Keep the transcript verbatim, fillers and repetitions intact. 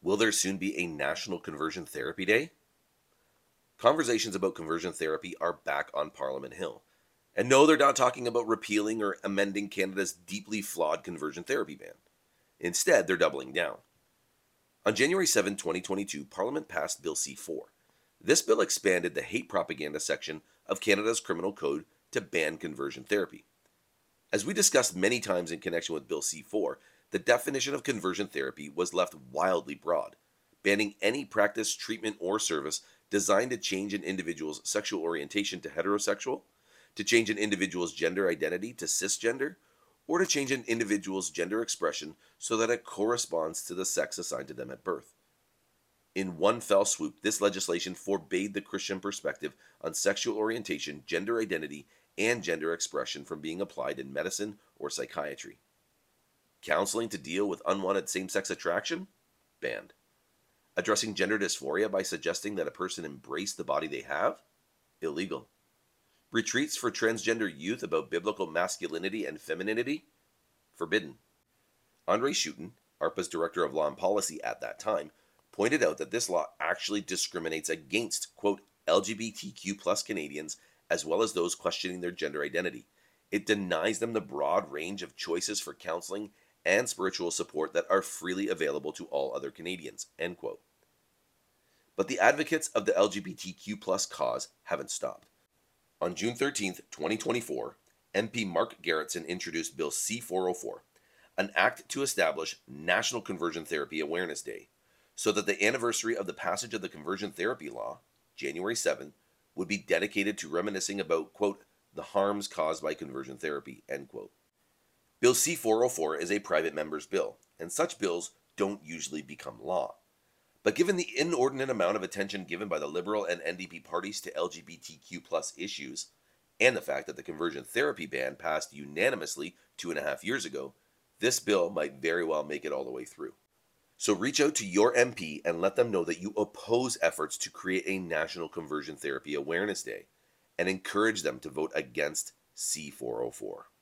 Will there soon be a National Conversion Therapy Day? Conversations about conversion therapy are back on Parliament Hill. And no, they're not talking about repealing or amending Canada's deeply flawed conversion therapy ban. Instead, they're doubling down. On January seventh, twenty twenty-two, Parliament passed Bill C four. This bill expanded the hate propaganda section of Canada's criminal code to ban conversion therapy. As we discussed many times in connection with Bill C four, the definition of conversion therapy was left wildly broad, banning any practice, treatment, or service designed to change an individual's sexual orientation to heterosexual, to change an individual's gender identity to cisgender, or to change an individual's gender expression so that it corresponds to the sex assigned to them at birth. In one fell swoop, this legislation forbade the Christian perspective on sexual orientation, gender identity, and gender expression from being applied in medicine or psychiatry. Counseling to deal with unwanted same-sex attraction? Banned. Addressing gender dysphoria by suggesting that a person embrace the body they have? Illegal. Retreats for transgender youth about biblical masculinity and femininity? Forbidden. Andre Schutten, ARPA's Director of Law and Policy at that time, pointed out that this law actually discriminates against, quote, L G B T Q plus Canadians as well as those questioning their gender identity. It denies them the broad range of choices for counseling and spiritual support that are freely available to all other Canadians, end quote. But the advocates of the L G B T Q plus cause haven't stopped. On June thirteenth, twenty twenty-four, M P Mark Garrettson introduced Bill C four oh four, an act to establish National Conversion Therapy Awareness Day, so that the anniversary of the passage of the conversion therapy law, January seventh, would be dedicated to reminiscing about, quote, the harms caused by conversion therapy, end quote. Bill C four oh four is a private member's bill, and such bills don't usually become law. But given the inordinate amount of attention given by the Liberal and N D P parties to L G B T Q plus issues, and the fact that the conversion therapy ban passed unanimously two and a half years ago, this bill might very well make it all the way through. So reach out to your M P and let them know that you oppose efforts to create a National Conversion Therapy Awareness Day, and encourage them to vote against C four oh four.